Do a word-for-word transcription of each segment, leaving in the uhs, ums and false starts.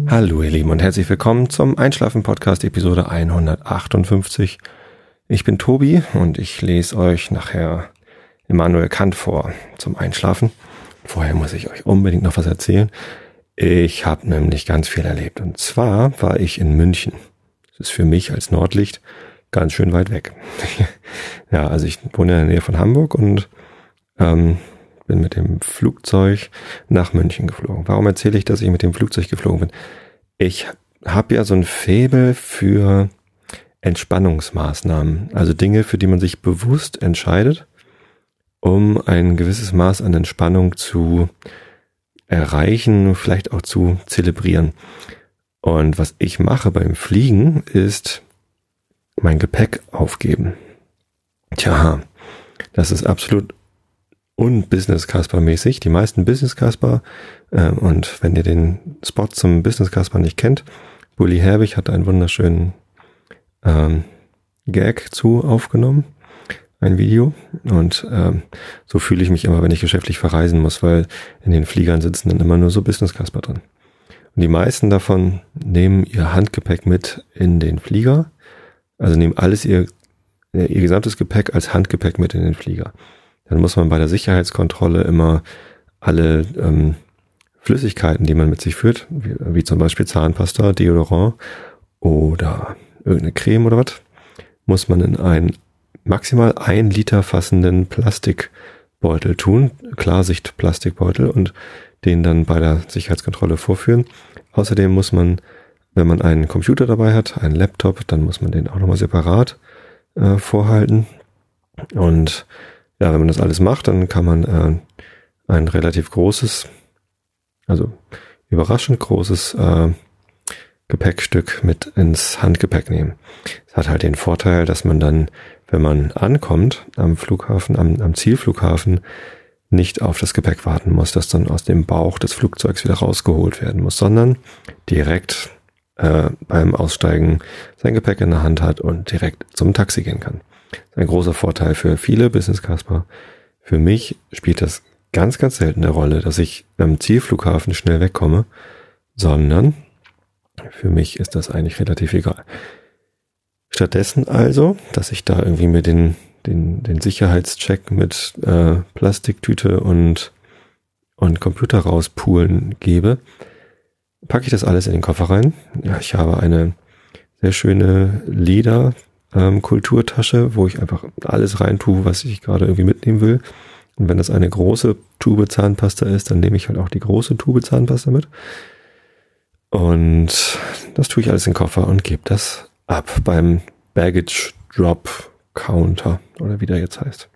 Hallo ihr Lieben und herzlich willkommen zum Einschlafen-Podcast Episode hundertachtundfünfzig. Ich bin Tobi und ich lese euch nachher Immanuel Kant vor zum Einschlafen. Vorher muss ich euch unbedingt noch was erzählen. Ich habe nämlich ganz viel erlebt und zwar war ich in München. Das ist für mich als Nordlicht ganz schön weit weg. Ja, also ich wohne in der Nähe von Hamburg und ähm, bin mit dem Flugzeug nach München geflogen. Warum erzähle ich, dass ich mit dem Flugzeug geflogen bin? Ich habe ja so ein Faible für Entspannungsmaßnahmen, also Dinge, für die man sich bewusst entscheidet, um ein gewisses Maß an Entspannung zu erreichen, vielleicht auch zu zelebrieren. Und was ich mache beim Fliegen, ist mein Gepäck aufgeben. Tja, das ist absolut un-Business-Casper-mäßig. Die meisten Business-Casper, äh, und wenn ihr den Spot zum Business-Casper nicht kennt, Bully Herbig hat einen wunderschönen ähm, Gag zu aufgenommen, ein Video. Und ähm, so fühle ich mich immer, wenn ich geschäftlich verreisen muss, weil in den Fliegern sitzen dann immer nur so Business-Casper drin. Und die meisten davon nehmen ihr Handgepäck mit in den Flieger, also nehmen alles ihr, ihr gesamtes Gepäck als Handgepäck mit in den Flieger. Dann muss man bei der Sicherheitskontrolle immer alle ähm, Flüssigkeiten, die man mit sich führt, wie, wie zum Beispiel Zahnpasta, Deodorant oder irgendeine Creme oder was, muss man in einen maximal ein Liter fassenden Plastikbeutel tun, Klarsicht-Plastikbeutel, und den dann bei der Sicherheitskontrolle vorführen. Außerdem muss man, wenn man einen Computer dabei hat, einen Laptop, dann muss man den auch nochmal separat äh, vorhalten. Und ja, wenn man das alles macht, dann kann man äh, ein relativ großes, also überraschend großes äh, Gepäckstück mit ins Handgepäck nehmen. Es hat halt den Vorteil, dass man dann, wenn man ankommt am Flughafen, am, am Zielflughafen, nicht auf das Gepäck warten muss, das dann aus dem Bauch des Flugzeugs wieder rausgeholt werden muss, sondern direkt äh, beim Aussteigen sein Gepäck in der Hand hat und direkt zum Taxi gehen kann. Das ist ein großer Vorteil für viele Business-Casper. Für mich spielt das ganz, ganz selten eine Rolle, dass ich am Zielflughafen schnell wegkomme, sondern für mich ist das eigentlich relativ egal. Stattdessen also, dass ich da irgendwie mir den, den, den Sicherheitscheck mit äh, Plastiktüte und, und Computer rauspulen gebe, packe ich das alles in den Koffer rein. Ja, ich habe eine sehr schöne Leder- Ähm, Kulturtasche, wo ich einfach alles rein tue, was ich gerade irgendwie mitnehmen will. Und wenn das eine große Tube Zahnpasta ist, dann nehme ich halt auch die große Tube Zahnpasta mit. Und das tue ich alles in den Koffer und gebe das ab beim Baggage Drop Counter oder wie der jetzt heißt.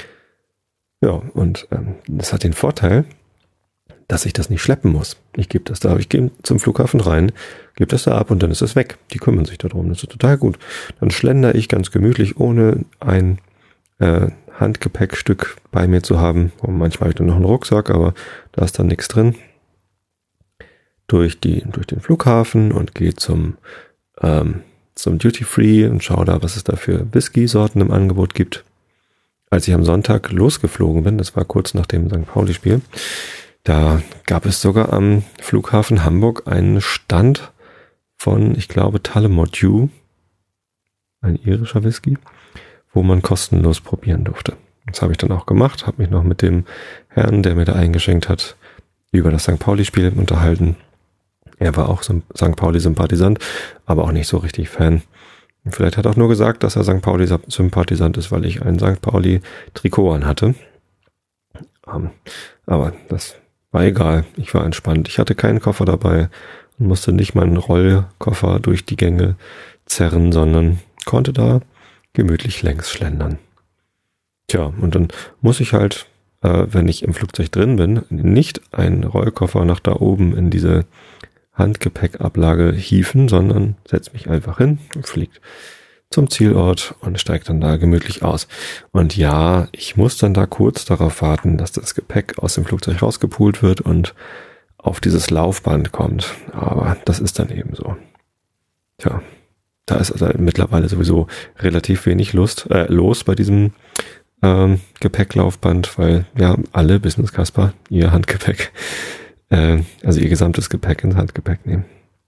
Ja, und ähm, das hat den Vorteil, dass ich das nicht schleppen muss. Ich gebe das da, ich gehe zum Flughafen rein, gebe das da ab und dann ist es weg. Die kümmern sich darum, das ist total gut. Dann schlendere ich ganz gemütlich, ohne ein äh, Handgepäckstück bei mir zu haben. Und manchmal habe ich dann noch einen Rucksack, aber da ist dann nichts drin. Durch die, durch den Flughafen und gehe zum, ähm, zum Duty Free und schaue da, was es da für Whisky-Sorten im Angebot gibt. Als ich am Sonntag losgeflogen bin, das war kurz nach dem Sankt Pauli-Spiel, da gab es sogar am Flughafen Hamburg einen Stand von, ich glaube, Tullamore Dew, ein irischer Whisky, wo man kostenlos probieren durfte. Das habe ich dann auch gemacht, habe mich noch mit dem Herrn, der mir da eingeschenkt hat, über das Sankt Pauli-Spiel unterhalten. Er war auch Sankt Pauli-Sympathisant, aber auch nicht so richtig Fan. Vielleicht hat er auch nur gesagt, dass er Sankt Pauli-Sympathisant ist, weil ich ein Sankt Pauli-Trikot anhatte. Um, aber das war egal, ich war entspannt. Ich hatte keinen Koffer dabei und musste nicht meinen Rollkoffer durch die Gänge zerren, sondern konnte da gemütlich längs schlendern. Tja, und dann muss ich halt, äh, wenn ich im Flugzeug drin bin, nicht einen Rollkoffer nach da oben in diese Handgepäckablage hieven, sondern setze mich einfach hin und fliegt zum Zielort und steigt dann da gemütlich aus. Und ja, ich muss dann da kurz darauf warten, dass das Gepäck aus dem Flugzeug rausgepult wird und auf dieses Laufband kommt. Aber das ist dann eben so. Tja, da ist also mittlerweile sowieso relativ wenig Lust, äh, los bei diesem ähm, Gepäcklaufband, weil ja alle Business Casper ihr Handgepäck, äh, also ihr gesamtes Gepäck ins Handgepäck nehmen.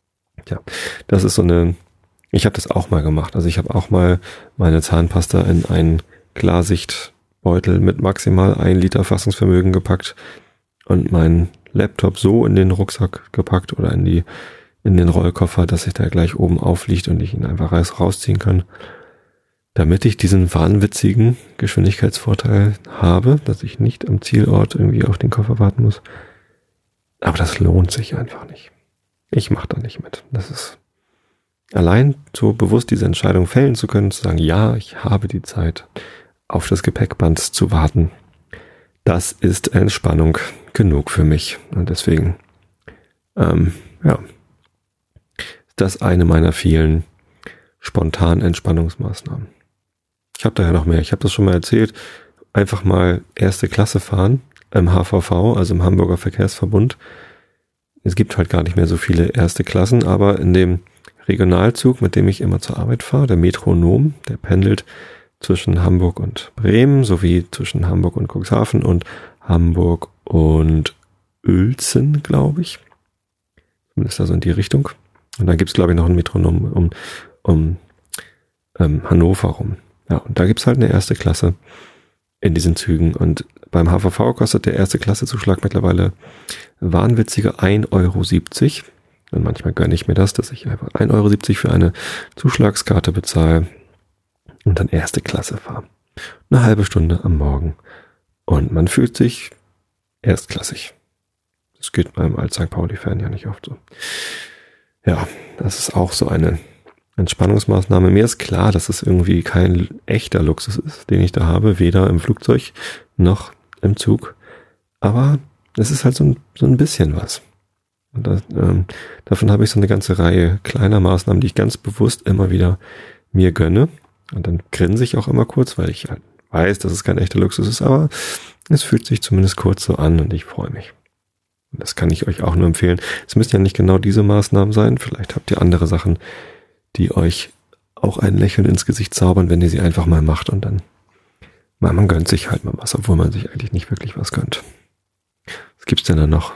Ja, das ist so eine, ich habe das auch mal gemacht. Also ich habe auch mal meine Zahnpasta in einen Klarsichtbeutel mit maximal ein Liter Fassungsvermögen gepackt und meinen Laptop so in den Rucksack gepackt oder in die in den Rollkoffer, dass sich da gleich oben aufliegt und ich ihn einfach rausziehen kann, damit ich diesen wahnwitzigen Geschwindigkeitsvorteil habe, dass ich nicht am Zielort irgendwie auf den Koffer warten muss. Aber das lohnt sich einfach nicht. Ich mache da nicht mit. Das ist allein so bewusst diese Entscheidung fällen zu können, zu sagen, ja, ich habe die Zeit, auf das Gepäckband zu warten. Das ist Entspannung genug für mich. Und deswegen, ähm, ja, ist das eine meiner vielen spontanen Entspannungsmaßnahmen. Ich habe da ja noch mehr. Ich habe das schon mal erzählt. Einfach mal erste Klasse fahren im H V V, also im Hamburger Verkehrsverbund. Es gibt halt gar nicht mehr so viele erste Klassen, aber in dem Regionalzug, mit dem ich immer zur Arbeit fahre, der Metronom, der pendelt zwischen Hamburg und Bremen sowie zwischen Hamburg und Cuxhaven und Hamburg und Uelzen, glaube ich. Zumindest also in die Richtung. Und dann gibt's glaube ich, noch ein Metronom um, um ähm, Hannover rum. Ja, und da gibt's halt eine erste Klasse in diesen Zügen. Und beim H V V kostet der erste Klasse-Zuschlag mittlerweile wahnwitzige ein Euro siebzig. Und manchmal gönne ich mir das, dass ich einfach ein Euro siebzig für eine Zuschlagskarte bezahle und dann erste Klasse fahre. Eine halbe Stunde am Morgen. Und man fühlt sich erstklassig. Das geht beim Alt-Sankt Pauli-Fan ja nicht oft so. Ja, das ist auch so eine Entspannungsmaßnahme. Mir ist klar, dass es irgendwie kein echter Luxus ist, den ich da habe, weder im Flugzeug noch im Zug. Aber es ist halt so ein, so ein bisschen was. Und das, ähm, davon habe ich so eine ganze Reihe kleiner Maßnahmen, die ich ganz bewusst immer wieder mir gönne. Und dann grinse ich auch immer kurz, weil ich halt weiß, dass es kein echter Luxus ist, aber es fühlt sich zumindest kurz so an und ich freue mich. Und das kann ich euch auch nur empfehlen. Es müssen ja nicht genau diese Maßnahmen sein. Vielleicht habt ihr andere Sachen, die euch auch ein Lächeln ins Gesicht zaubern, wenn ihr sie einfach mal macht und dann, man, man gönnt sich halt mal was, obwohl man sich eigentlich nicht wirklich was gönnt. Was gibt's denn da noch?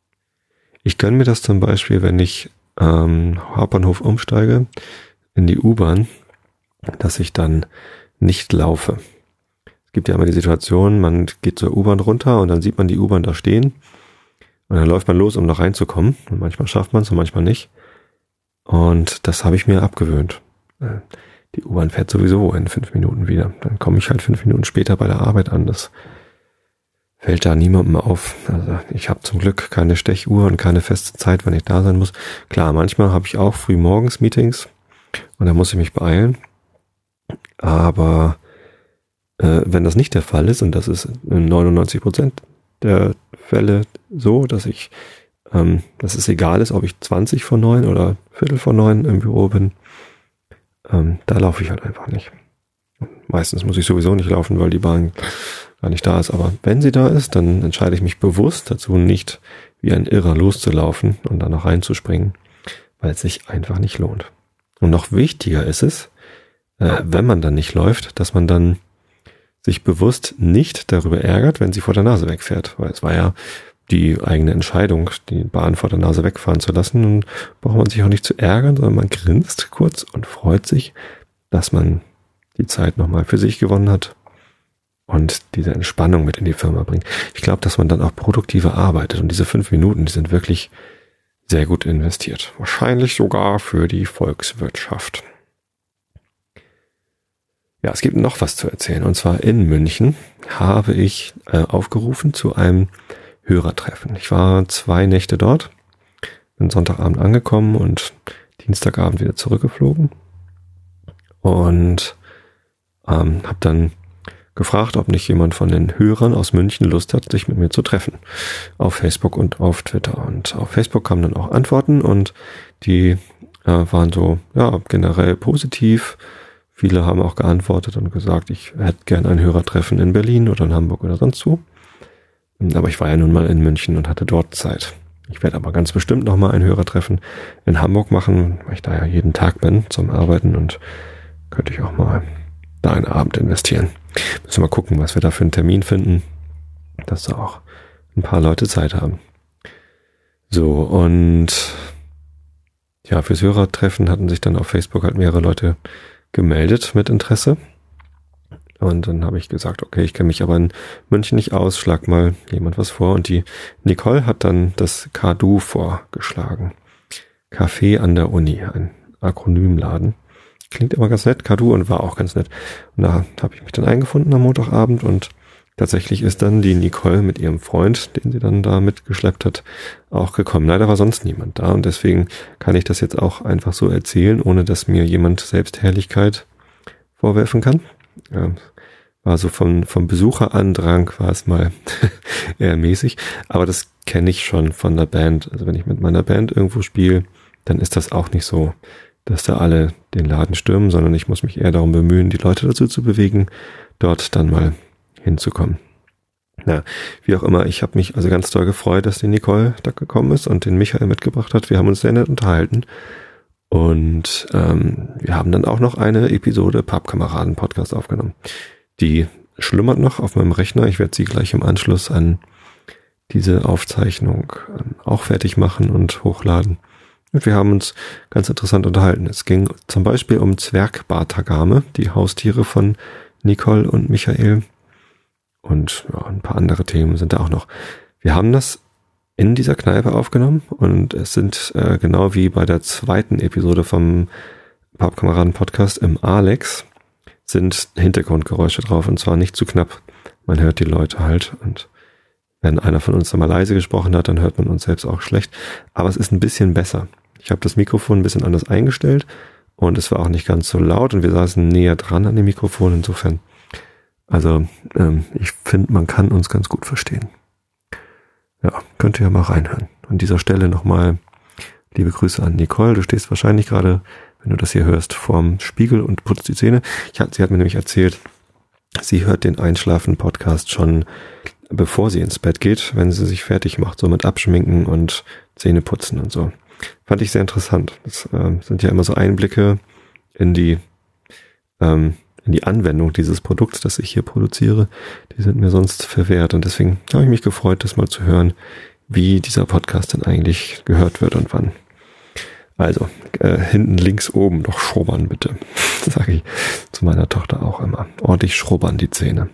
Ich gönne mir das zum Beispiel, wenn ich ähm, Hauptbahnhof umsteige in die U-Bahn, dass ich dann nicht laufe. Es gibt ja immer die Situation, man geht zur U-Bahn runter und dann sieht man die U-Bahn da stehen und dann läuft man los, um da reinzukommen. Und manchmal schafft man es und manchmal nicht. Und das habe ich mir abgewöhnt. Die U-Bahn fährt sowieso in fünf Minuten wieder. Dann komme ich halt fünf Minuten später bei der Arbeit an. Das fällt da niemandem auf. Also ich habe zum Glück keine Stechuhr und keine feste Zeit, wann ich da sein muss. Klar, manchmal habe ich auch früh morgens Meetings und da muss ich mich beeilen. Aber äh, wenn das nicht der Fall ist, und das ist in neunundneunzig Prozent der Fälle so, dass ich, ähm, dass es egal ist, ob ich zwanzig vor neun oder Viertel vor neun im Büro bin, ähm, da laufe ich halt einfach nicht. Meistens muss ich sowieso nicht laufen, weil die Bahn gar nicht da ist. Aber wenn sie da ist, dann entscheide ich mich bewusst dazu, nicht wie ein Irrer loszulaufen und dann noch reinzuspringen, weil es sich einfach nicht lohnt. Und noch wichtiger ist es, äh, wenn man dann nicht läuft, dass man dann sich bewusst nicht darüber ärgert, wenn sie vor der Nase wegfährt. Weil es war ja die eigene Entscheidung, die Bahn vor der Nase wegfahren zu lassen. Und braucht man sich auch nicht zu ärgern, sondern man grinst kurz und freut sich, dass man die Zeit nochmal für sich gewonnen hat und diese Entspannung mit in die Firma bringt. Ich glaube, dass man dann auch produktiver arbeitet und diese fünf Minuten, die sind wirklich sehr gut investiert. Wahrscheinlich sogar für die Volkswirtschaft. Ja, es gibt noch was zu erzählen. Und zwar in München habe ich äh, aufgerufen zu einem Hörertreffen. Ich war zwei Nächte dort, bin Sonntagabend angekommen und Dienstagabend wieder zurückgeflogen und ähm, habe dann gefragt, ob nicht jemand von den Hörern aus München Lust hat, sich mit mir zu treffen. Auf Facebook und auf Twitter. Und auf Facebook kamen dann auch Antworten und die äh, waren so, ja, generell positiv. Viele haben auch geantwortet und gesagt, ich hätte gern ein Hörertreffen in Berlin oder in Hamburg oder sonst wo. Aber ich war ja nun mal in München und hatte dort Zeit. Ich werde aber ganz bestimmt nochmal ein Hörertreffen in Hamburg machen, weil ich da ja jeden Tag bin zum Arbeiten und könnte ich auch mal da einen Abend investieren. Müssen wir mal gucken, was wir da für einen Termin finden, dass da auch ein paar Leute Zeit haben. So, und ja, fürs Hörertreffen hatten sich dann auf Facebook halt mehrere Leute gemeldet mit Interesse. Und dann habe ich gesagt, okay, ich kenne mich aber in München nicht aus, schlag mal jemand was vor. Und die Nicole hat dann das Kadu vorgeschlagen. Café an der Uni, ein Akronymladen. Klingt immer ganz nett, Kadu, und war auch ganz nett. Und da habe ich mich dann eingefunden am Montagabend und tatsächlich ist dann die Nicole mit ihrem Freund, den sie dann da mitgeschleppt hat, auch gekommen. Leider war sonst niemand da und deswegen kann ich das jetzt auch einfach so erzählen, ohne dass mir jemand Selbstherrlichkeit vorwerfen kann. Ja, war so vom, vom Besucherandrang war es mal eher mäßig, aber das kenne ich schon von der Band. Also wenn ich mit meiner Band irgendwo spiele, dann ist das auch nicht so, dass da alle den Laden stürmen, sondern ich muss mich eher darum bemühen, die Leute dazu zu bewegen, dort dann mal hinzukommen. Na, wie auch immer, ich habe mich also ganz doll gefreut, dass die Nicole da gekommen ist und den Michael mitgebracht hat. Wir haben uns sehr nett unterhalten und ähm, wir haben dann auch noch eine Episode Pappkameraden-Podcast aufgenommen. Die schlummert noch auf meinem Rechner. Ich werde sie gleich im Anschluss an diese Aufzeichnung ähm, auch fertig machen und hochladen. Und wir haben uns ganz interessant unterhalten. Es ging zum Beispiel um Zwergbartagame, die Haustiere von Nicole und Michael. Und ja, ein paar andere Themen sind da auch noch. Wir haben das in dieser Kneipe aufgenommen und es sind äh, genau wie bei der zweiten Episode vom Pappkameraden-Podcast im Alex sind Hintergrundgeräusche drauf und zwar nicht zu knapp. Man hört die Leute halt und wenn einer von uns dann mal leise gesprochen hat, dann hört man uns selbst auch schlecht. Aber es ist ein bisschen besser. Ich habe das Mikrofon ein bisschen anders eingestellt und es war auch nicht ganz so laut und wir saßen näher dran an dem Mikrofon. Insofern, also ähm, ich finde, man kann uns ganz gut verstehen. Ja, könnt ihr ja mal reinhören. An dieser Stelle nochmal liebe Grüße an Nicole. Du stehst wahrscheinlich gerade, wenn du das hier hörst, vorm Spiegel und putzt die Zähne. Ich, sie hat mir nämlich erzählt, sie hört den Einschlafen-Podcast schon bevor sie ins Bett geht, wenn sie sich fertig macht, so mit Abschminken und Zähne putzen und so. Fand ich sehr interessant. Das äh, sind ja immer so Einblicke in die ähm, in die Anwendung dieses Produkts, das ich hier produziere. Die sind mir sonst verwehrt und deswegen habe ich mich gefreut, das mal zu hören, wie dieser Podcast denn eigentlich gehört wird und wann. Also, äh, hinten links oben noch schrubbern bitte, sage ich zu meiner Tochter auch immer. Ordentlich schrubbern die Zähne.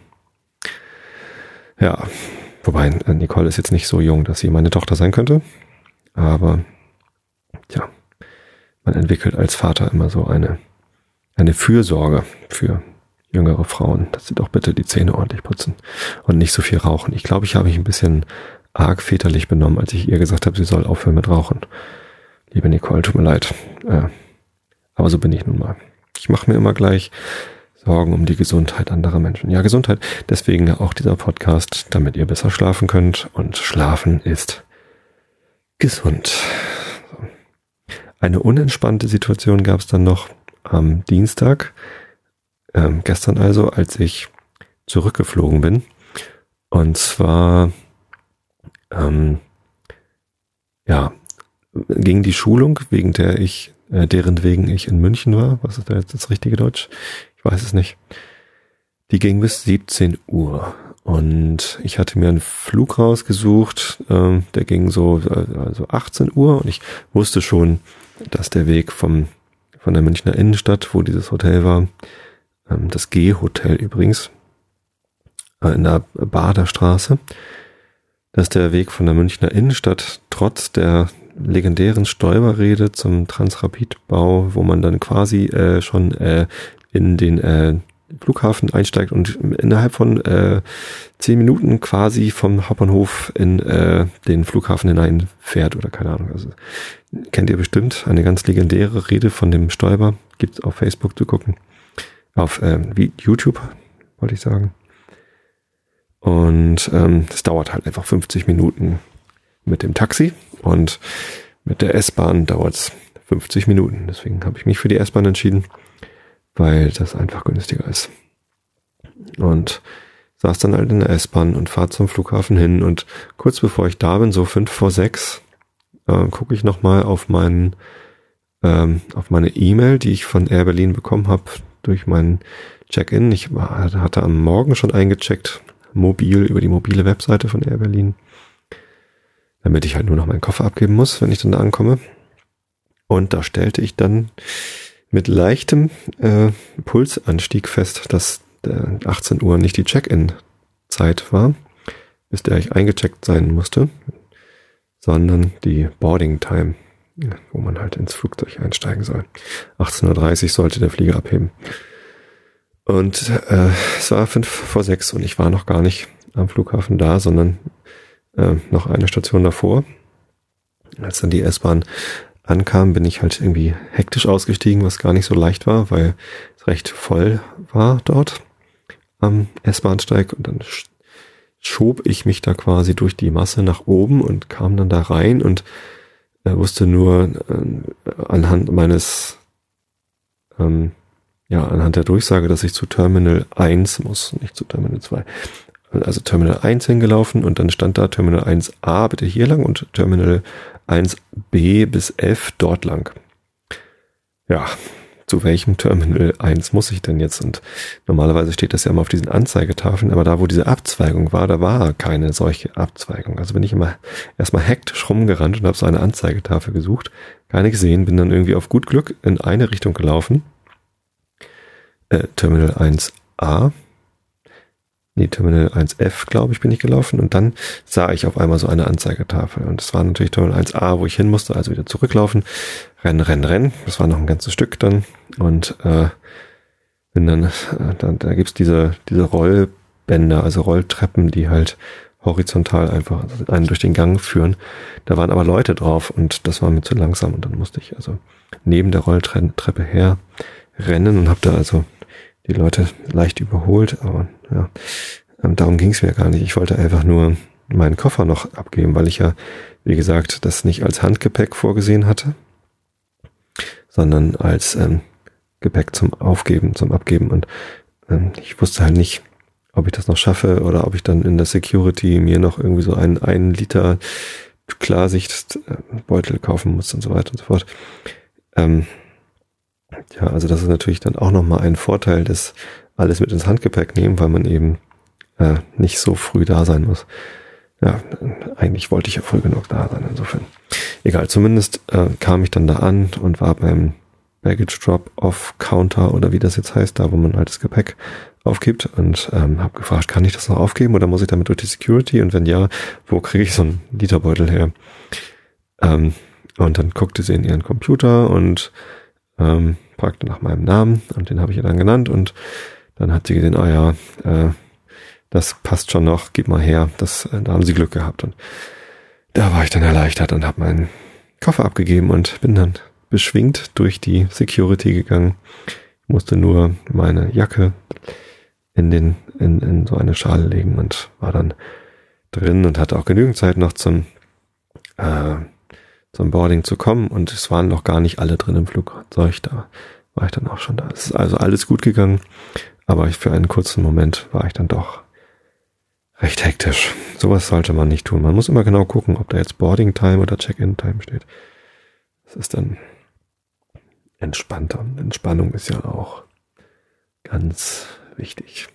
Ja, wobei Nicole ist jetzt nicht so jung, dass sie meine Tochter sein könnte, aber ja, man entwickelt als Vater immer so eine eine Fürsorge für jüngere Frauen, dass sie doch bitte die Zähne ordentlich putzen und nicht so viel rauchen. Ich glaube, ich habe mich ein bisschen arg väterlich benommen, als ich ihr gesagt habe, sie soll aufhören mit Rauchen. Liebe Nicole, tut mir leid, äh, aber so bin ich nun mal. Ich mache mir immer gleich Sorgen um die Gesundheit anderer Menschen. Ja, Gesundheit, deswegen auch dieser Podcast, damit ihr besser schlafen könnt und Schlafen ist gesund. Eine unentspannte Situation gab es dann noch am Dienstag, ähm, gestern also, als ich zurückgeflogen bin. Und zwar, ähm, ja, ging die Schulung, wegen der ich, äh, deren wegen ich in München war. Was ist da jetzt das richtige Deutsch? Ich weiß es nicht. Die ging bis siebzehn Uhr. Und ich hatte mir einen Flug rausgesucht, ähm, der ging so also achtzehn Uhr und ich wusste schon, dass der Weg vom von der Münchner Innenstadt, wo dieses Hotel war, ähm, das G-Hotel übrigens, äh, in der Baderstraße, dass der Weg von der Münchner Innenstadt trotz der legendären Stoiber-Rede zum Transrapid-Bau, wo man dann quasi äh, schon äh, in den äh, Flughafen einsteigt und innerhalb von äh, zehn Minuten quasi vom Hauptbahnhof in äh, den Flughafen hineinfährt oder keine Ahnung. Also kennt ihr bestimmt eine ganz legendäre Rede von dem Stoiber. Gibt's auf Facebook zu gucken. Auf äh, wie YouTube, wollte ich sagen. Und ähm, es dauert halt einfach fünfzig Minuten mit dem Taxi und mit der S-Bahn dauert's fünfzig Minuten. Deswegen habe ich mich für die S-Bahn entschieden, weil das einfach günstiger ist. Und saß dann halt in der S-Bahn und fahr zum Flughafen hin und kurz bevor ich da bin, so fünf vor sechs, äh, gucke ich nochmal auf meinen, ähm, auf meine E-Mail, die ich von Air Berlin bekommen habe durch meinen Check-in. Ich war, hatte am Morgen schon eingecheckt, mobil, über die mobile Webseite von Air Berlin, damit ich halt nur noch meinen Koffer abgeben muss, wenn ich dann da ankomme. Und da stellte ich dann mit leichtem äh, Pulsanstieg fest, dass der achtzehn Uhr nicht die Check-in-Zeit war, bis der ich eingecheckt sein musste, sondern die Boarding-Time, wo man halt ins Flugzeug einsteigen soll. achtzehn Uhr dreißig sollte der Flieger abheben. Und äh, es war fünf vor sechs und ich war noch gar nicht am Flughafen da, sondern äh, noch eine Station davor. Als dann die S-Bahn ankam, bin ich halt irgendwie hektisch ausgestiegen, was gar nicht so leicht war, weil es recht voll war dort am S-Bahnsteig und dann schob ich mich da quasi durch die Masse nach oben und kam dann da rein und äh, wusste nur äh, anhand meines ähm, ja, anhand der Durchsage, dass ich zu Terminal eins muss, nicht zu Terminal zwei. Also Terminal eins hingelaufen und dann stand da Terminal eins a bitte hier lang und Terminal eins b bis F dort lang. Ja, zu welchem Terminal eins muss ich denn jetzt? Und normalerweise steht das ja immer auf diesen Anzeigetafeln, aber da, wo diese Abzweigung war, da war keine solche Abzweigung. Also bin ich immer erstmal hektisch rumgerannt und habe so eine Anzeigetafel gesucht, keine gesehen, bin dann irgendwie auf gut Glück in eine Richtung gelaufen. Äh, Terminal eins a Nee, Terminal eins F, glaube ich, bin ich gelaufen und dann sah ich auf einmal so eine Anzeigetafel und es war natürlich Terminal eins a, wo ich hin musste, also wieder zurücklaufen, rennen, rennen, rennen, das war noch ein ganzes Stück dann und äh, bin dann, äh, da, da gibt's diese diese Rollbänder, also Rolltreppen, die halt horizontal einfach einen durch den Gang führen, da waren aber Leute drauf und das war mir zu langsam und dann musste ich also neben der Rolltreppe her rennen und habe da also die Leute leicht überholt, aber ja, darum ging es mir gar nicht. Ich wollte einfach nur meinen Koffer noch abgeben, weil ich ja, wie gesagt, das nicht als Handgepäck vorgesehen hatte, sondern als ähm, Gepäck zum Aufgeben, zum Abgeben. Und ähm, ich wusste halt nicht, ob ich das noch schaffe oder ob ich dann in der Security mir noch irgendwie so einen einen Liter Klarsichtbeutel kaufen muss und so weiter und so fort. Ähm, Ja, also das ist natürlich dann auch nochmal ein Vorteil des alles mit ins Handgepäck nehmen, weil man eben äh, nicht so früh da sein muss. Ja, eigentlich wollte ich ja früh genug da sein, insofern. Egal, zumindest äh, kam ich dann da an und war beim Baggage Drop-Off Counter oder wie das jetzt heißt, da wo man halt das Gepäck aufgibt und ähm, habe gefragt, kann ich das noch aufgeben oder muss ich damit durch die Security und wenn ja, wo kriege ich so einen Literbeutel her? Ähm, und dann guckte sie in ihren Computer und ähm, fragte nach meinem Namen und den habe ich ihr dann genannt und dann hat sie gesehen, ah ja, äh, das passt schon noch, gib mal her, das, äh, da haben sie Glück gehabt und da war ich dann erleichtert und habe meinen Koffer abgegeben und bin dann beschwingt durch die Security gegangen, musste nur meine Jacke in den in, in so eine Schale legen und war dann drin und hatte auch genügend Zeit noch zum äh, zum Boarding zu kommen und es waren noch gar nicht alle drin im Flugzeug, da war ich dann auch schon da. Es ist also alles gut gegangen, aber für einen kurzen Moment war ich dann doch recht hektisch. Sowas sollte man nicht tun. Man muss immer genau gucken, ob da jetzt Boarding Time oder Check-in Time steht. Das ist dann entspannter. Entspannung ist ja auch ganz wichtig.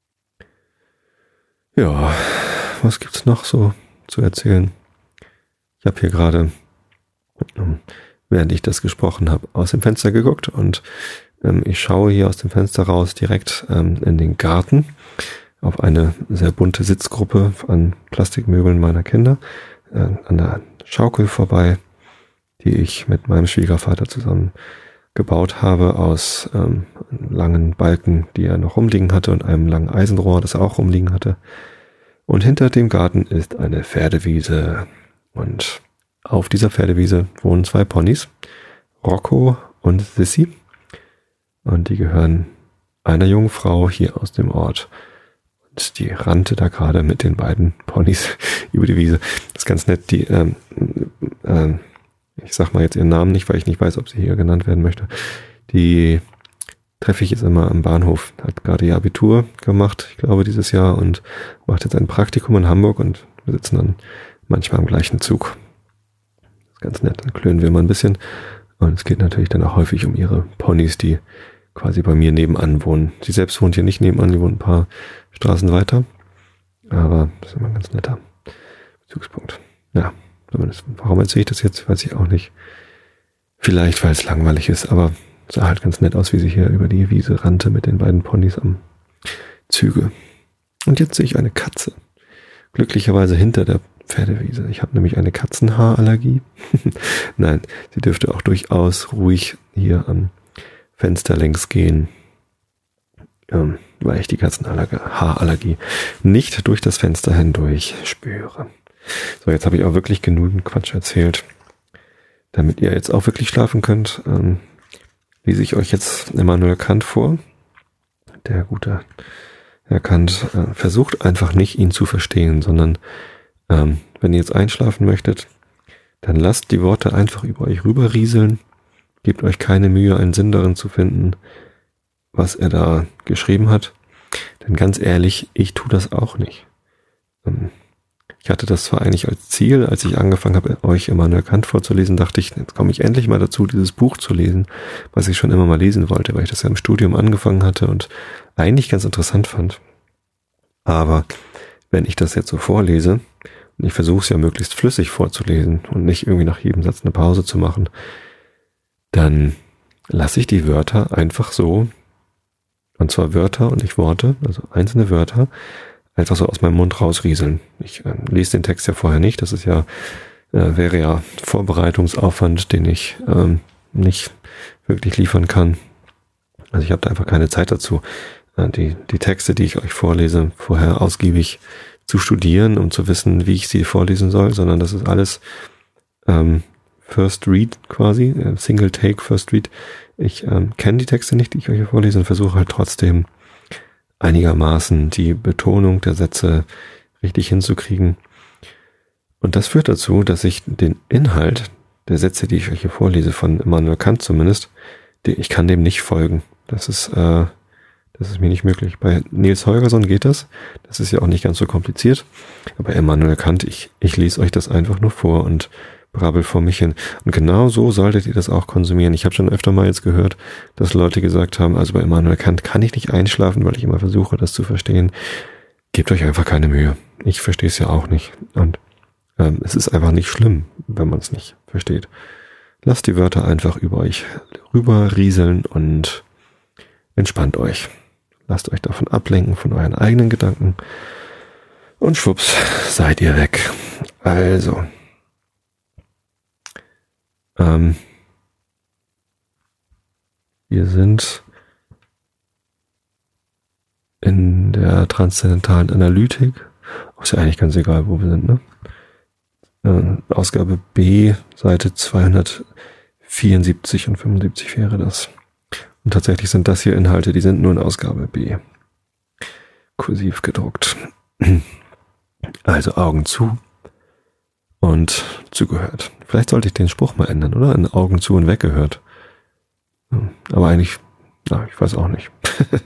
Ja, was gibt's noch so zu erzählen? Ich habe hier gerade während ich das gesprochen habe, aus dem Fenster geguckt und ähm, ich schaue hier aus dem Fenster raus direkt ähm, in den Garten auf eine sehr bunte Sitzgruppe an Plastikmöbeln meiner Kinder, äh, an der Schaukel vorbei, die ich mit meinem Schwiegervater zusammen gebaut habe aus ähm, langen Balken, die er noch rumliegen hatte und einem langen Eisenrohr, das er auch rumliegen hatte. Und hinter dem Garten ist eine Pferdewiese und auf dieser Pferdewiese wohnen zwei Ponys, Rocco und Sissy. Und die gehören einer jungen Frau hier aus dem Ort. Und die rannte da gerade mit den beiden Ponys über die Wiese. Das ist ganz nett. Die, ähm, ähm, ich sag mal jetzt ihren Namen nicht, weil ich nicht weiß, ob sie hier genannt werden möchte. Die treffe ich jetzt immer am Bahnhof. Hat gerade ihr Abitur gemacht, ich glaube dieses Jahr, und macht jetzt ein Praktikum in Hamburg und wir sitzen dann manchmal im gleichen Zug. Ganz nett, dann klönen wir mal ein bisschen. Und es geht natürlich dann auch häufig um ihre Ponys, die quasi bei mir nebenan wohnen. Sie selbst wohnt hier nicht nebenan, die wohnt ein paar Straßen weiter. Aber das ist immer ein ganz netter Bezugspunkt. Ja, warum erzähle ich das jetzt, weiß ich auch nicht. Vielleicht, weil es langweilig ist, aber es sah halt ganz nett aus, wie sie hier über die Wiese rannte mit den beiden Ponys am Züge. Und jetzt sehe ich eine Katze. Glücklicherweise hinter der Pferdewiese. Ich habe nämlich eine Katzenhaarallergie. Nein, sie dürfte auch durchaus ruhig hier am Fenster längs gehen, ähm, weil ich die Katzenhaarallergie nicht durch das Fenster hindurch spüre. So, jetzt habe ich auch wirklich genügend Quatsch erzählt. Damit ihr jetzt auch wirklich schlafen könnt, ähm, lese ich euch jetzt Immanuel Kant vor. Der gute Herr Kant äh, versucht einfach nicht, ihn zu verstehen, sondern ähm, wenn ihr jetzt einschlafen möchtet, dann lasst die Worte einfach über euch rüberrieseln. Gebt euch keine Mühe, einen Sinn darin zu finden, was er da geschrieben hat. Denn ganz ehrlich, ich tue das auch nicht. Ähm, Ich hatte das zwar eigentlich als Ziel, als ich angefangen habe, euch Immanuel Kant vorzulesen, dachte ich, jetzt komme ich endlich mal dazu, dieses Buch zu lesen, was ich schon immer mal lesen wollte, weil ich das ja im Studium angefangen hatte und eigentlich ganz interessant fand. Aber wenn ich das jetzt so vorlese, und ich versuche es ja möglichst flüssig vorzulesen und nicht irgendwie nach jedem Satz eine Pause zu machen, dann lasse ich die Wörter einfach so, und zwar Wörter und nicht Worte, also einzelne Wörter, einfach so aus meinem Mund rausrieseln. Ich äh, lese den Text ja vorher nicht. Das ist ja, äh, wäre ja Vorbereitungsaufwand, den ich ähm, nicht wirklich liefern kann. Also ich habe da einfach keine Zeit dazu, äh, die, die Texte, die ich euch vorlese, vorher ausgiebig zu studieren, um zu wissen, wie ich sie vorlesen soll, sondern das ist alles ähm, First Read quasi, äh, Single Take First Read. Ich ähm, kenne die Texte nicht, die ich euch hier vorlese und versuche halt trotzdem einigermaßen die Betonung der Sätze richtig hinzukriegen. Und das führt dazu, dass ich den Inhalt der Sätze, die ich euch hier vorlese, von Immanuel Kant zumindest, die, ich kann dem nicht folgen. Das ist, äh, das ist mir nicht möglich. Bei Niels Holgersson geht das. Das ist ja auch nicht ganz so kompliziert. Aber Immanuel Kant, ich, ich lese euch das einfach nur vor und brabbel vor mich hin. Und genau so solltet ihr das auch konsumieren. Ich habe schon öfter mal jetzt gehört, dass Leute gesagt haben, also bei Immanuel Kant kann ich nicht einschlafen, weil ich immer versuche, das zu verstehen. Gebt euch einfach keine Mühe. Ich verstehe es ja auch nicht. Und ähm, es ist einfach nicht schlimm, wenn man es nicht versteht. Lasst die Wörter einfach über euch rüber rieseln und entspannt euch. Lasst euch davon ablenken, von euren eigenen Gedanken. Und schwupps, seid ihr weg. Also, Ähm, wir sind in der transzendentalen Analytik. Ist ja eigentlich ganz egal, wo wir sind, ne? Äh, Ausgabe B, Seite zweihundertvierundsiebzig und fünfundsiebzig wäre das. Und tatsächlich sind das hier Inhalte, die sind nur in Ausgabe B. Kursiv gedruckt. Also Augen zu und zugehört. Vielleicht sollte ich den Spruch mal ändern, oder? In Augen zu und weggehört. Aber eigentlich, na, ich weiß auch nicht.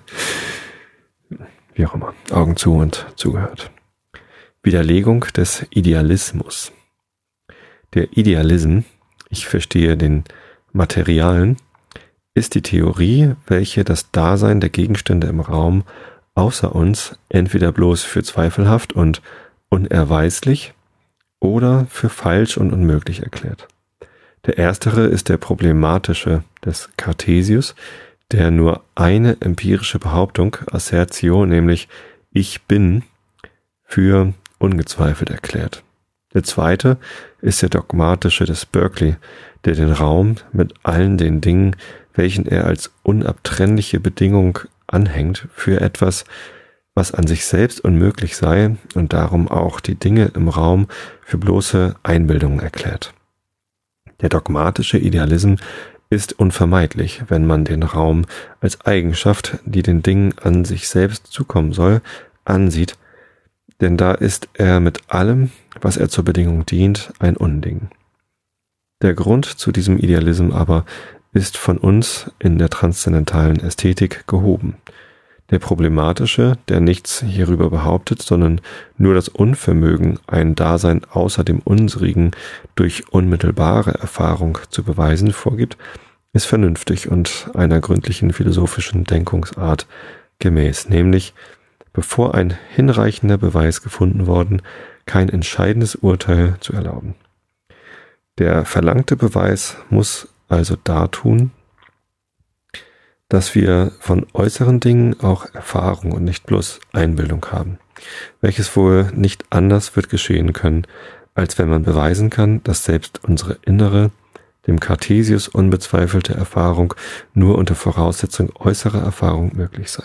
Wie auch immer. Augen zu und zugehört. Widerlegung des Idealismus. Der Idealism, ich verstehe den Materialen, ist die Theorie, welche das Dasein der Gegenstände im Raum außer uns entweder bloß für zweifelhaft und unerweislich oder für falsch und unmöglich erklärt. Der erstere ist der problematische des Cartesius, der nur eine empirische Behauptung, Assertio, nämlich ich bin, für ungezweifelt erklärt. Der zweite ist der dogmatische des Berkeley, der den Raum mit allen den Dingen, welchen er als unabtrennliche Bedingung anhängt, für etwas, was an sich selbst unmöglich sei und darum auch die Dinge im Raum für bloße Einbildungen erklärt. Der dogmatische Idealism ist unvermeidlich, wenn man den Raum als Eigenschaft, die den Dingen an sich selbst zukommen soll, ansieht, denn da ist er mit allem, was er zur Bedingung dient, ein Unding. Der Grund zu diesem Idealism aber ist von uns in der transzendentalen Ästhetik gehoben. Der problematische, der nichts hierüber behauptet, sondern nur das Unvermögen, ein Dasein außer dem unsrigen durch unmittelbare Erfahrung zu beweisen vorgibt, ist vernünftig und einer gründlichen philosophischen Denkungsart gemäß, nämlich, bevor ein hinreichender Beweis gefunden worden, kein entscheidendes Urteil zu erlauben. Der verlangte Beweis muss also dartun, dass wir von äußeren Dingen auch Erfahrung und nicht bloß Einbildung haben, welches wohl nicht anders wird geschehen können, als wenn man beweisen kann, dass selbst unsere innere, dem Cartesius unbezweifelte Erfahrung nur unter Voraussetzung äußerer Erfahrung möglich sei.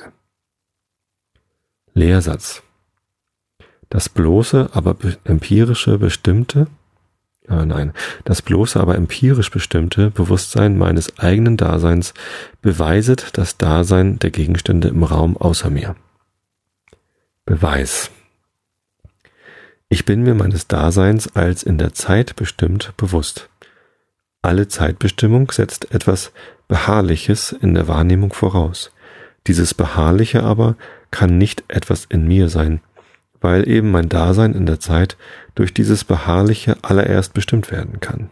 Lehrsatz. Das bloße, aber empirische bestimmte, äh nein, das bloße, aber empirisch bestimmte Bewusstsein meines eigenen Daseins beweiset das Dasein der Gegenstände im Raum außer mir. Beweis. Ich bin mir meines Daseins als in der Zeit bestimmt bewusst. Alle Zeitbestimmung setzt etwas Beharrliches in der Wahrnehmung voraus. Dieses Beharrliche aber kann nicht etwas in mir sein, weil eben mein Dasein in der Zeit durch dieses Beharrliche allererst bestimmt werden kann.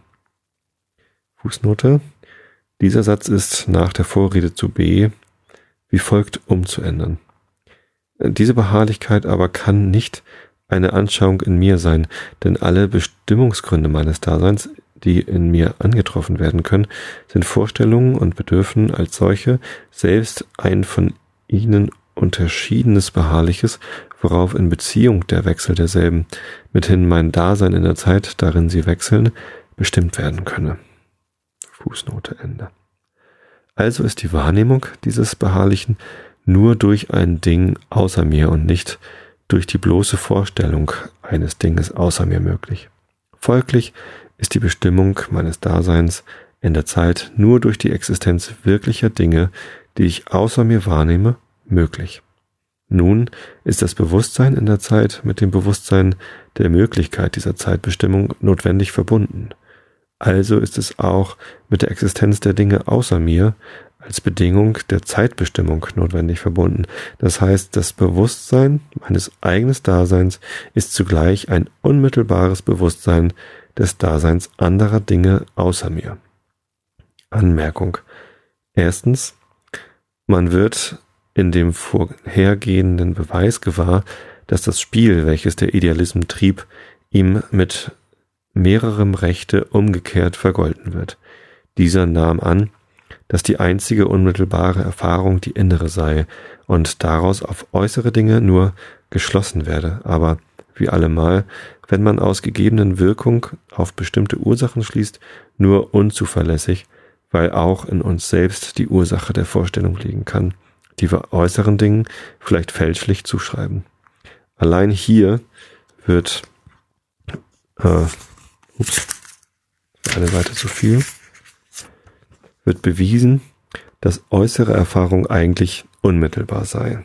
Fußnote. Dieser Satz ist nach der Vorrede zu B wie folgt umzuändern. Diese Beharrlichkeit aber kann nicht eine Anschauung in mir sein, denn alle Bestimmungsgründe meines Daseins, die in mir angetroffen werden können, sind Vorstellungen und bedürfen als solche selbst ein von ihnen unterschiedenes Beharrliches, worauf in Beziehung der Wechsel derselben, mithin mein Dasein in der Zeit, darin sie wechseln, bestimmt werden könne. Fußnote Ende. Also ist die Wahrnehmung dieses Beharrlichen nur durch ein Ding außer mir und nicht durch die bloße Vorstellung eines Dinges außer mir möglich. Folglich ist die Bestimmung meines Daseins in der Zeit nur durch die Existenz wirklicher Dinge, die ich außer mir wahrnehme, möglich. Nun ist das Bewusstsein in der Zeit mit dem Bewusstsein der Möglichkeit dieser Zeitbestimmung notwendig verbunden. Also ist es auch mit der Existenz der Dinge außer mir als Bedingung der Zeitbestimmung notwendig verbunden. Das heißt, das Bewusstsein meines eigenen Daseins ist zugleich ein unmittelbares Bewusstsein des Daseins anderer Dinge außer mir. Anmerkung. Erstens, man wird in dem vorhergehenden Beweis gewahr, dass das Spiel, welches der Idealism trieb, ihm mit mehrerem Rechte umgekehrt vergolten wird. Dieser nahm an, dass die einzige unmittelbare Erfahrung die innere sei und daraus auf äußere Dinge nur geschlossen werde, aber wie allemal, wenn man aus gegebenen Wirkung auf bestimmte Ursachen schließt, nur unzuverlässig, weil auch in uns selbst die Ursache der Vorstellung liegen kann, die wir äußeren Dingen vielleicht fälschlich zuschreiben. Allein hier wird äh, ups, eine Seite zu viel, wird bewiesen, dass äußere Erfahrung eigentlich unmittelbar sei.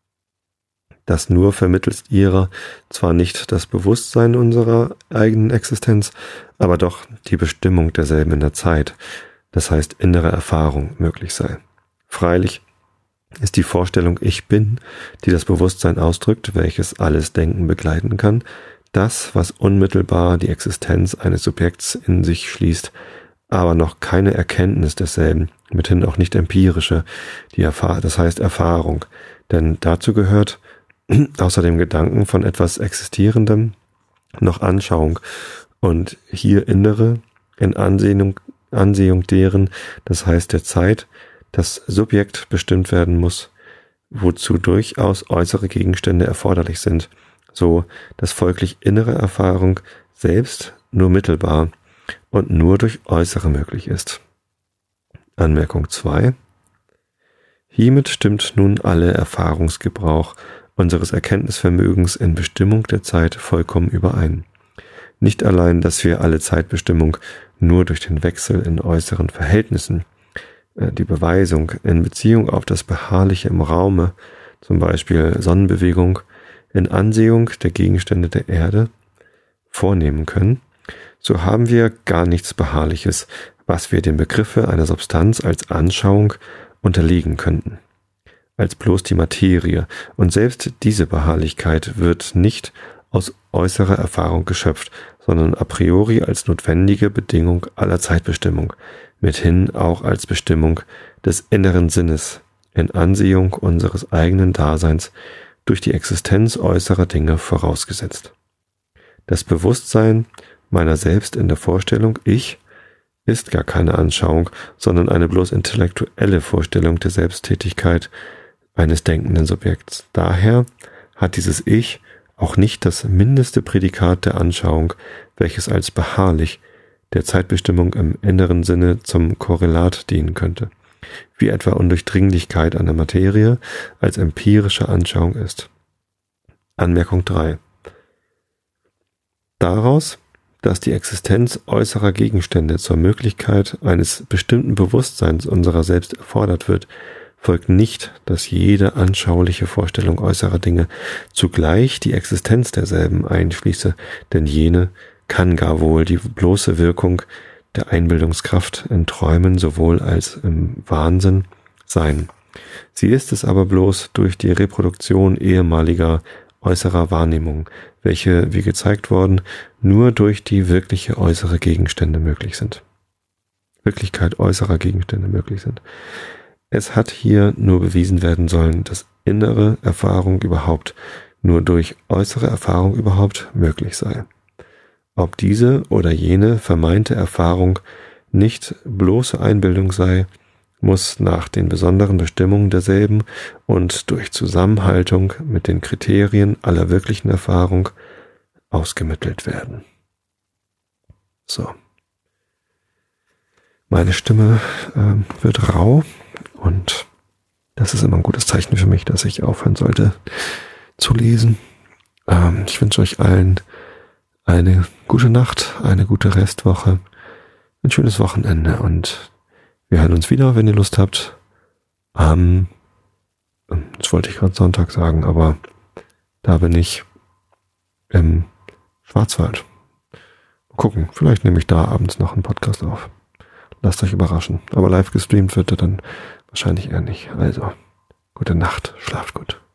Dass nur vermittelst ihrer zwar nicht das Bewusstsein unserer eigenen Existenz, aber doch die Bestimmung derselben in der Zeit, das heißt innere Erfahrung, möglich sei. Freilich ist die Vorstellung Ich Bin, die das Bewusstsein ausdrückt, welches alles Denken begleiten kann, das, was unmittelbar die Existenz eines Subjekts in sich schließt, aber noch keine Erkenntnis desselben, mithin auch nicht empirische, die Erfahrung, das heißt Erfahrung, denn dazu gehört außer dem Gedanken von etwas Existierendem noch Anschauung und hier innere in Ansehung, Ansehung deren, das heißt der Zeit, das Subjekt bestimmt werden muss, wozu durchaus äußere Gegenstände erforderlich sind, so dass folglich innere Erfahrung selbst nur mittelbar und nur durch äußere möglich ist. Anmerkung zwei. Hiermit stimmt nun alle Erfahrungsgebrauch unseres Erkenntnisvermögens in Bestimmung der Zeit vollkommen überein. Nicht allein, dass wir alle Zeitbestimmung nur durch den Wechsel in äußeren Verhältnissen, äh, die Beweisung in Beziehung auf das Beharrliche im Raume, zum Beispiel Sonnenbewegung, in Ansehung der Gegenstände der Erde, vornehmen können, so haben wir gar nichts Beharrliches, was wir dem Begriffe einer Substanz als Anschauung unterlegen könnten, als bloß die Materie, und selbst diese Beharrlichkeit wird nicht aus äußerer Erfahrung geschöpft, sondern a priori als notwendige Bedingung aller Zeitbestimmung, mithin auch als Bestimmung des inneren Sinnes, in Ansehung unseres eigenen Daseins durch die Existenz äußerer Dinge vorausgesetzt. Das Bewusstsein meiner selbst in der Vorstellung Ich ist gar keine Anschauung, sondern eine bloß intellektuelle Vorstellung der Selbsttätigkeit eines denkenden Subjekts. Daher hat dieses Ich auch nicht das mindeste Prädikat der Anschauung, welches als beharrlich der Zeitbestimmung im inneren Sinne zum Korrelat dienen könnte, wie etwa Undurchdringlichkeit an der Materie als empirische Anschauung ist. Anmerkung drei. Daraus, dass die Existenz äußerer Gegenstände zur Möglichkeit eines bestimmten Bewusstseins unserer selbst erfordert wird, folgt nicht, dass jede anschauliche Vorstellung äußerer Dinge zugleich die Existenz derselben einschließe, denn jene kann gar wohl die bloße Wirkung der Einbildungskraft in Träumen sowohl als im Wahnsinn sein. Sie ist es aber bloß durch die Reproduktion ehemaliger äußerer Wahrnehmung, welche, wie gezeigt worden, nur durch die wirkliche äußere Gegenstände möglich sind. Wirklichkeit äußerer Gegenstände möglich sind. Es hat hier nur bewiesen werden sollen, dass innere Erfahrung überhaupt nur durch äußere Erfahrung überhaupt möglich sei. Ob diese oder jene vermeinte Erfahrung nicht bloße Einbildung sei, muss nach den besonderen Bestimmungen derselben und durch Zusammenhaltung mit den Kriterien aller wirklichen Erfahrung ausgemittelt werden. So. Meine Stimme äh, wird rau und das ist immer ein gutes Zeichen für mich, dass ich aufhören sollte zu lesen. Ähm, ich wünsche euch allen eine gute Nacht, eine gute Restwoche, ein schönes Wochenende und wir hören uns wieder, wenn ihr Lust habt, am, ähm, das wollte ich gerade Sonntag sagen, aber da bin ich im Schwarzwald. Mal gucken, vielleicht nehme ich da abends noch einen Podcast auf. Lasst euch überraschen. Aber live gestreamt wird er dann wahrscheinlich eher nicht. Also, gute Nacht, schlaft gut.